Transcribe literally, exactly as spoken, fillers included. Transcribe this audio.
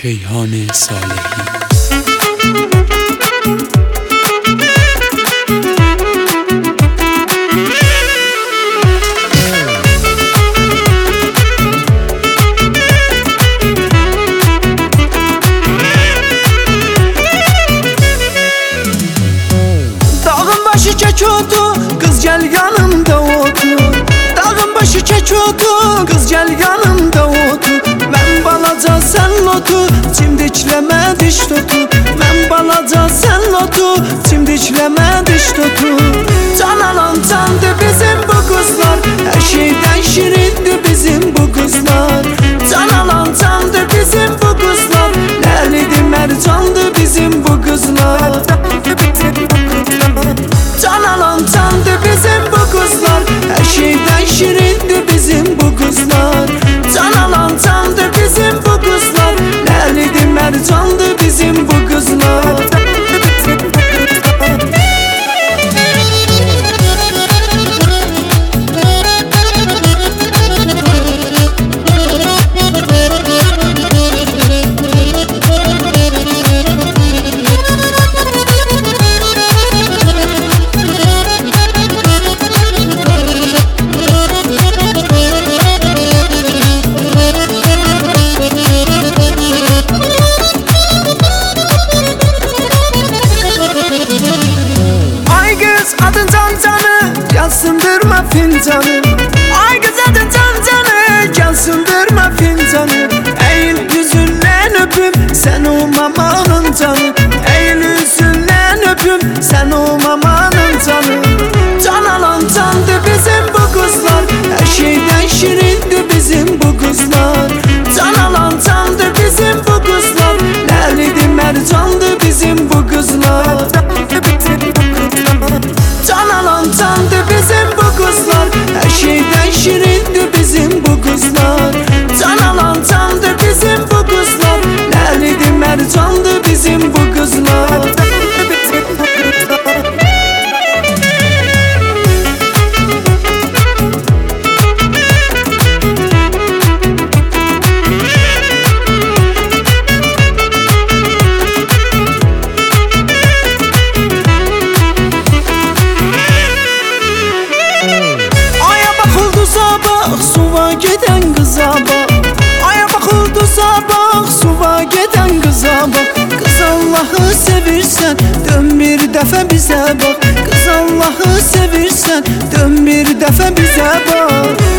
کیهان صالحی. Başı çek otu, kız gel yanımda otur. Dağın başı çek otu, kız gel yanımda otur. Ben balaca sen lotu, çimdikleme diş tutu. Ben balaca sen lotu, çimdikleme diş tutu. Can alan candı bizim bu kızlar, her şeyden şirindi bizim bu kızlar. Can alan candı bizim bu kızlar, ləlidi mercandı bizim bu kızlar. Can alan candı bizim bu kızlar, her şeyden şirindi bizim bu kızlar. Can alan candı bizim bu kızlar, ləlidi mercandı bizim bu kızlar. Adın can canı, gel sındırma fincanı. Ay kız adın can canı, gel sındırma fincanı. Eğil yüzünden öpüm, sen o mamanın canı. Eğil yüzünden öpüm, sen o mamanın canı. Can alan candı bizim bu kızlar, her şeyden şirindi bizim bu kızlar. Can alan candı bizim bu kızlar, ləlidi mercandı bizim bu kızlar. Can alan candı bizim bu kızlar, her şeyden şirindi bizim bu kızlar. Can alan candı bizim bu kızlar, ləlidi mercandı bizim bu kızlar. Suva geden kıza bak, aya bakıldı sabah. Suva geden kıza bak. Kız Allah'ı sevirsen dön bir defa bize bak. Kız Allah'ı sevirsen dön bir defa bize bak.